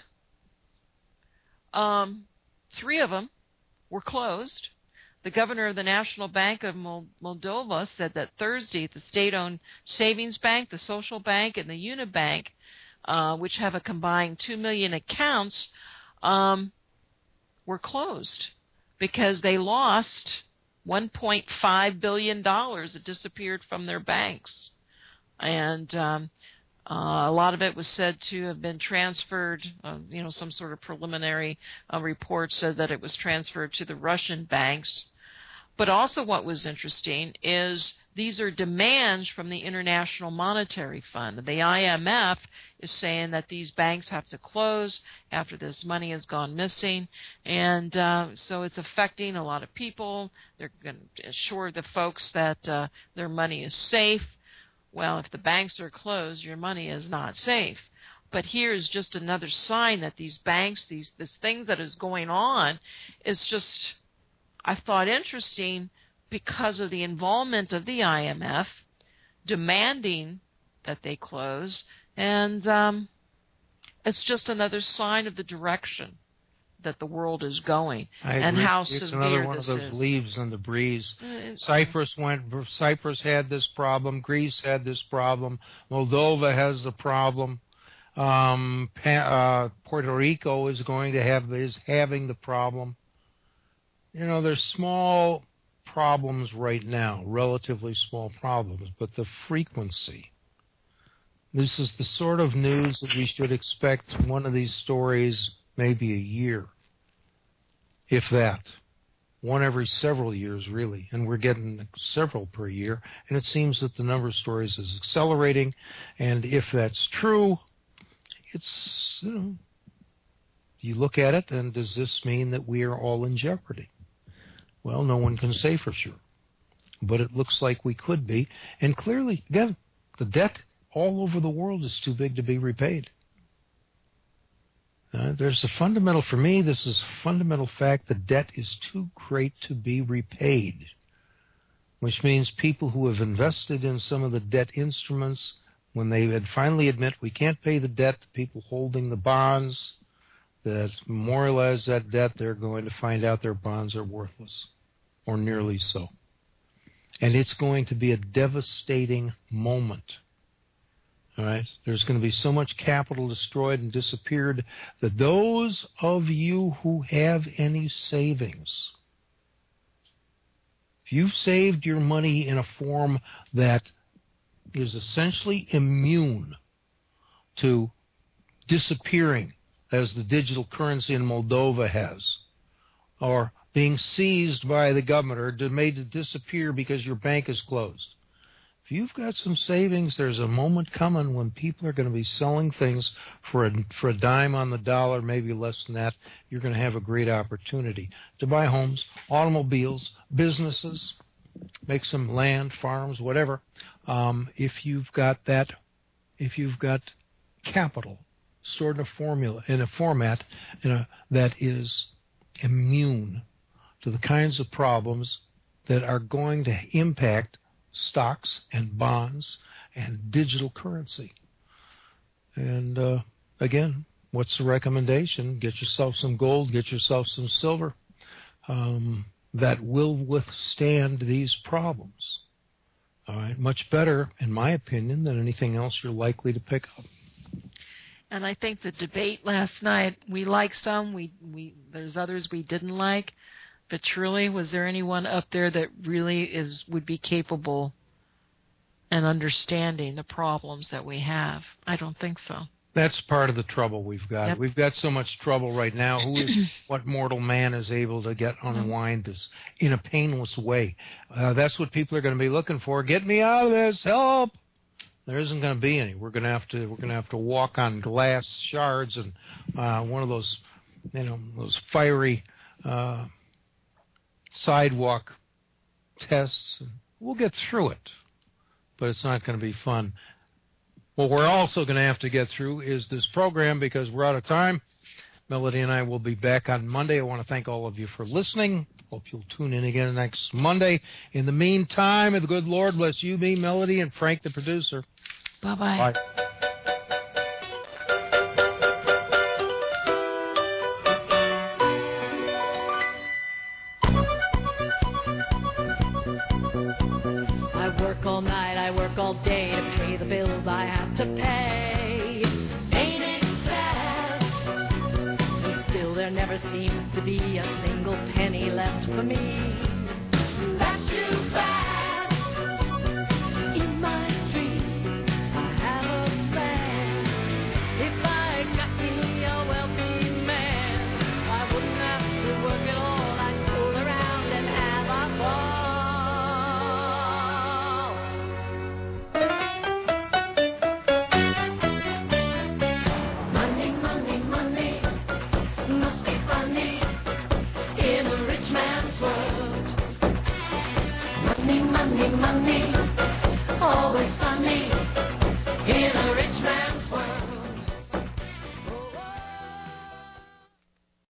Um, three of them were closed. The governor of the National Bank of Moldova said that Thursday the state-owned savings bank, the Social Bank, and the Unibank, uh, which have a combined two million accounts, um, were closed because they lost one point five billion dollars that disappeared from their banks. And um, Uh, a lot of it was said to have been transferred, uh, you know, some sort of preliminary uh, report said that it was transferred to the Russian banks. But also what was interesting is these are demands from the International Monetary Fund. The I M F is saying that these banks have to close after this money has gone missing. And uh, so it's affecting a lot of people. They're going to assure the folks that uh, their money is safe. Well, if the banks are closed, your money is not safe. But here's just another sign that these banks, these this things that is going on, is just, I thought, interesting because of the involvement of the I M F demanding that they close, and um, it's just another sign of the direction that the world is going, I and agree. how it's severe another one this of those is. leaves on the breeze. Uh, Cyprus went. Cyprus had this problem. Greece had this problem. Moldova has the problem. Um, uh, Puerto Rico is going to have is having the problem. You know, there's small problems right now, relatively small problems, but the frequency. This is the sort of news that we should expect one of these stories maybe a year, if that. One every several years, really, and we're getting several per year, and it seems that the number of stories is accelerating, and if that's true, it's, you know, you look at it, and does this mean that we are all in jeopardy? Well, no one can say for sure, but it looks like we could be, and clearly, again, the debt all over the world is too big to be repaid. Uh, there's a fundamental, for me, this is a fundamental fact, the debt is too great to be repaid, which means people who have invested in some of the debt instruments, when they had finally admit we can't pay the debt, the people holding the bonds that memorialize that debt, they're going to find out their bonds are worthless, or nearly so. And it's going to be a devastating moment. All right, there's going to be so much capital destroyed and disappeared that those of you who have any savings, if you've saved your money in a form that is essentially immune to disappearing, as the digital currency in Moldova has, or being seized by the government or made to disappear because your bank is closed. If you've got some savings, there's a moment coming when people are going to be selling things for a, for a dime on the dollar, maybe less than that. You're going to have a great opportunity to buy homes, automobiles, businesses, make some land, farms, whatever. Um, if you've got that, if you've got capital stored in a formula, in a format in a, that is immune to the kinds of problems that are going to impact stocks and bonds and digital currency. And uh, again, what's the recommendation? Get yourself some gold, get yourself some silver um, that will withstand these problems. All right, much better, in my opinion, than anything else you're likely to pick up. And I think the debate last night, we liked some, we, we there's others we didn't like. But truly, was there anyone up there that really is would be capable and understanding the problems that we have? I don't think so. That's part of the trouble we've got. Yep. We've got so much trouble right now. Who is what mortal man is able to get unwind this in a painless way? Uh, that's what people are going to be looking for. Get me out of this! Help! There isn't going to be any. We're going to have to. We're going to have to walk on glass shards and uh, one of those, you know, those fiery Uh, sidewalk tests. We'll get through it, but it's not going to be fun. What we're also going to have to get through is this program because we're out of time. Melody and I will be back on Monday. I want to thank all of you for listening. Hope you'll tune in again next Monday. In the meantime, may the good Lord bless you, me, Melody, and Frank, the producer. Bye-bye. Bye. All night, I work all day to pay the bills I have to pay. Ain't it sad? And still there never seems to be a single penny left for me. That's too bad. In my dream, I have a plan. If I got me a wealthy man, I wouldn't have to work at all. I'd fool around and have a ball. Money, money.